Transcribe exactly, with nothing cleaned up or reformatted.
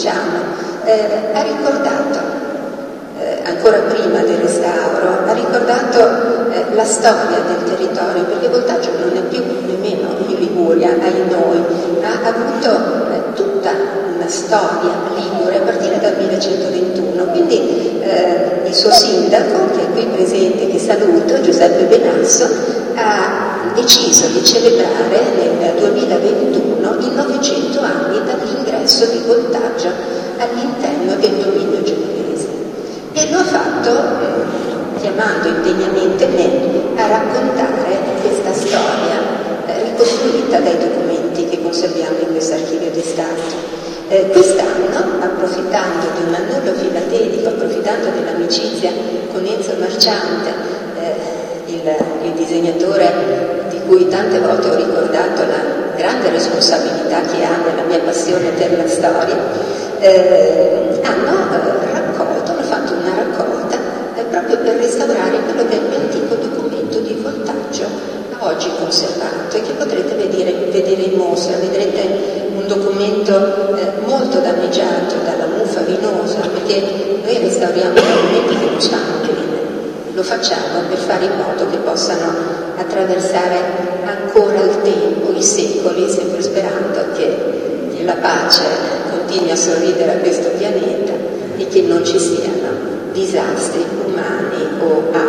diciamo, eh, ha ricordato, eh, ancora prima del restauro, ha ricordato eh, la storia del territorio, perché Voltaggio non è più nemmeno in Liguria, ai noi, ha avuto eh, tutta una storia ligure a partire dal millecentoventuno, quindi eh, il suo sindaco, che è qui presente, che saluto, Giuseppe Benasso, ha deciso di celebrare nel duemilaventuno i novecento anni dall'ingresso di Voltaggio all'interno del dominio genovese, e lo ha fatto eh, chiamando indegnamente me a raccontare questa storia eh, ricostruita dai documenti che conserviamo in questo archivio di Stato. Eh, quest'anno, approfittando di un annullo filatelico, approfittando dell'amicizia con Enzo Marciante, eh, il, il disegnatore di cui tante volte ho ricordato la grande responsabilità che ha nella mia passione per la storia, eh, hanno eh, raccolto, hanno fatto una raccolta eh, proprio per restaurare quello che è il più antico documento di Voltaggio oggi conservato e che potrete vedere, vedere in mostra. Vedrete un documento eh, molto danneggiato dalla muffa vinosa, perché noi restauriamo i documenti che usciamo bene, lo facciamo per fare in modo che possano attraversare ancora il tempo, i